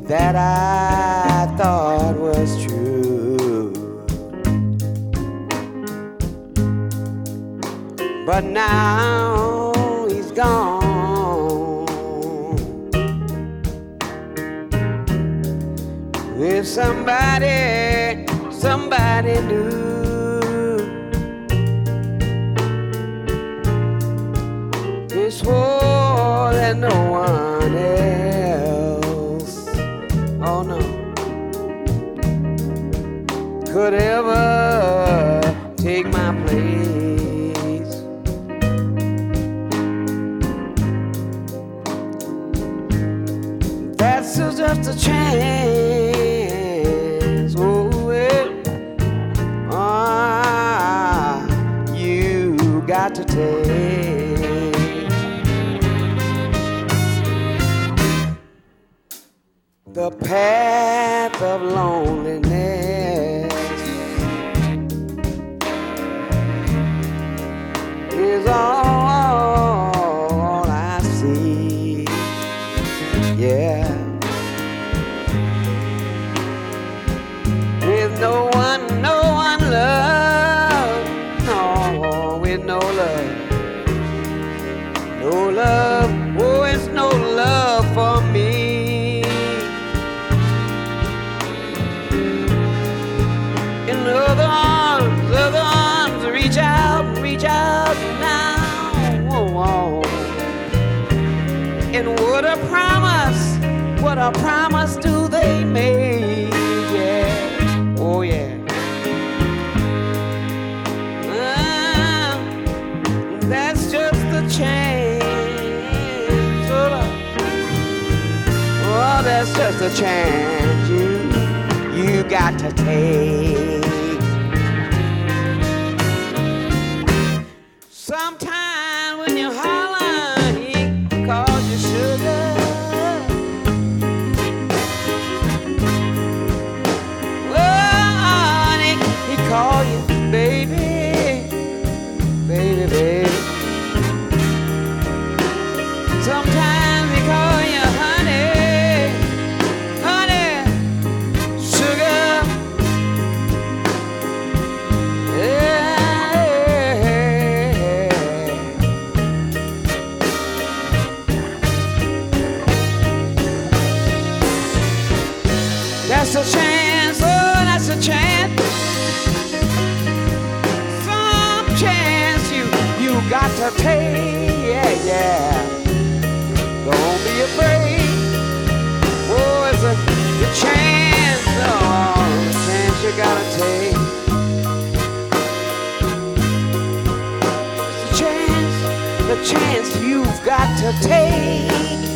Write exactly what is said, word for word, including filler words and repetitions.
that I thought was true. But now he's gone with somebody, somebody new. He swore that no one else, oh no, could ever take my place. That's just a chance, oh well, ah, you got to take. The path of loneliness is all I see, yeah. With no one, no one love, no, with no love, no love, oh, it's no love for me. Other arms, other arms, reach out, reach out now. Oh, oh. And what a promise, what a promise do they make? Yeah, oh yeah. Uh, that's just the chance. Oh, oh, that's just a chance you, you got to take. Sometimes when you holler, he calls you sugar. Oh, honey, he calls you baby, baby, baby. Sometimes he calls you honey, honey, sugar. Yeah. That's a chance, oh, that's a chance. Some chance you, you got to take, yeah, yeah. Don't be afraid. Oh, it's a, a chance, oh, a chance you gotta take. It's a chance, the chance you've got to take.